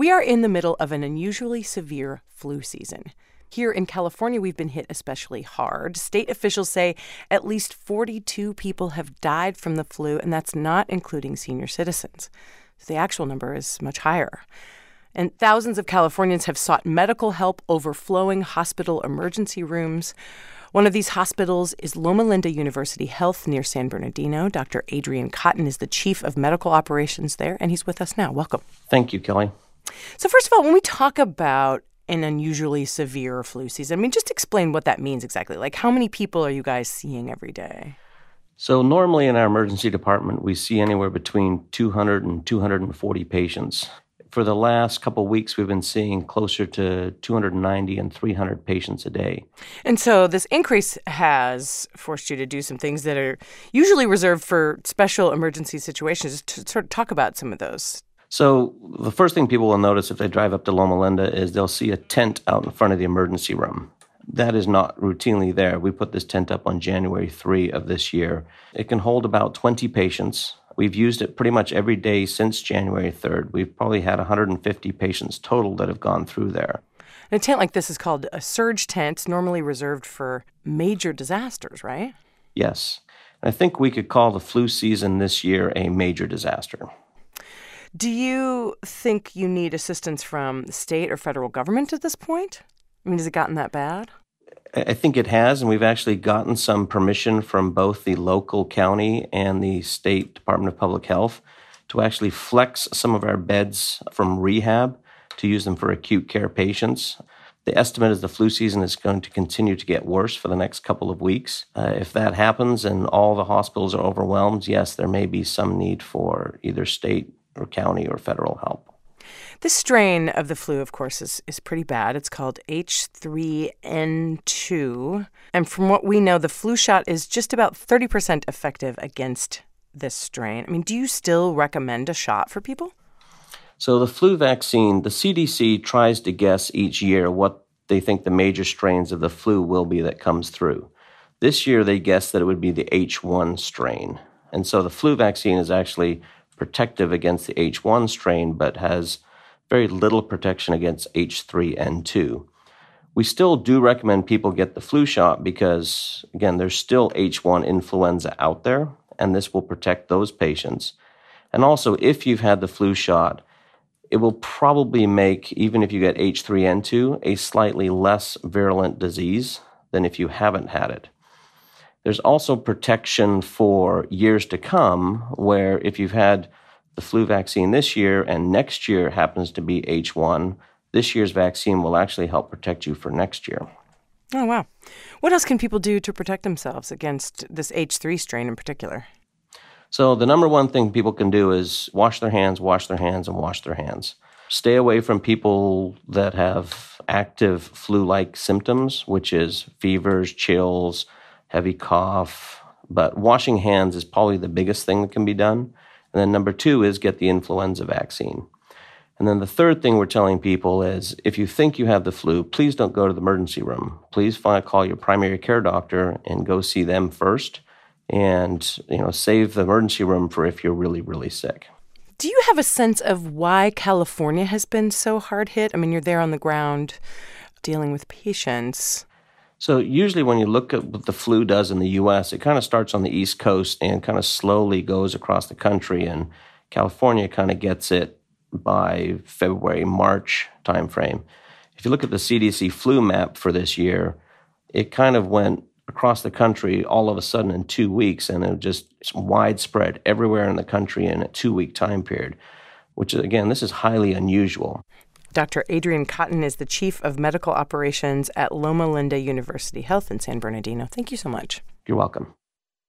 We are in the middle of an unusually severe flu season. Here in California, we've been hit especially hard. State officials say at least 42 people have died from the flu, and that's not including senior citizens. So the actual number is much higher. And thousands of Californians have sought medical help, overflowing hospital emergency rooms. One of these hospitals is Loma Linda University Health near San Bernardino. Dr. Adrian Cotton is the chief of medical operations there, and he's with us now. Welcome. Thank you, Kelly. So first of all, when we talk about an unusually severe flu season, just explain what that means exactly. Like, how many people are you guys seeing every day? So normally in our emergency department, we see anywhere between 200 and 240 patients. For the last couple of weeks, we've been seeing closer to 290 and 300 patients a day. And so this increase has forced you to do some things that are usually reserved for special emergency situations. Just to sort of talk about some of those. So the first thing people will notice if they drive up to Loma Linda is they'll see a tent out in front of the emergency room. That is not routinely there. We put this tent up on January 3 of this year. It can hold about 20 patients. We've used it pretty much every day since January 3rd. We've probably had 150 patients total that have gone through there. And a tent like this is called a surge tent. It's normally reserved for major disasters, right? Yes. I think we could call the flu season this year a major disaster. Do you think you need assistance from the state or federal government at this point? Has it gotten that bad? I think it has, and we've actually gotten some permission from both the local county and the State Department of Public Health to actually flex some of our beds from rehab to use them for acute care patients. The estimate is the flu season is going to continue to get worse for the next couple of weeks. If that happens and all the hospitals are overwhelmed, yes, there may be some need for either state or county or federal help. This strain of the flu, of course, is pretty bad. It's called H3N2. And from what we know, the flu shot is just about 30% effective against this strain. Do you still recommend a shot for people? So the flu vaccine, the CDC tries to guess each year what they think the major strains of the flu will be that comes through. This year, they guessed that it would be the H1 strain. And so the flu vaccine is actually protective against the H1 strain, but has very little protection against H3N2. We still do recommend people get the flu shot because, again, there's still H1 influenza out there, and this will protect those patients. And also, if you've had the flu shot, it will probably make, even if you get H3N2, a slightly less virulent disease than if you haven't had it. There's also protection for years to come, where if you've had the flu vaccine this year and next year happens to be H1, this year's vaccine will actually help protect you for next year. Oh, wow. What else can people do to protect themselves against this H3 strain in particular? So the number one thing people can do is wash their hands, and wash their hands. Stay away from people that have active flu-like symptoms, which is fevers, chills, heavy cough, but washing hands is probably the biggest thing that can be done. And then number two is get the influenza vaccine. And then the third thing we're telling people is if you think you have the flu, please don't go to the emergency room. Please call your primary care doctor and go see them first and, save the emergency room for if you're really, really sick. Do you have a sense of why California has been so hard hit? You're there on the ground dealing with patients. So usually when you look at what the flu does in the U.S., it kind of starts on the East Coast and kind of slowly goes across the country. And California kind of gets it by February, March timeframe. If you look at the CDC flu map for this year, it kind of went across the country all of a sudden in 2 weeks, and it just widespread everywhere in the country in a 2-week time period, which, again, this is highly unusual. Dr. Adrian Cotton is the Chief of Medical Operations at Loma Linda University Health in San Bernardino. Thank you so much. You're welcome.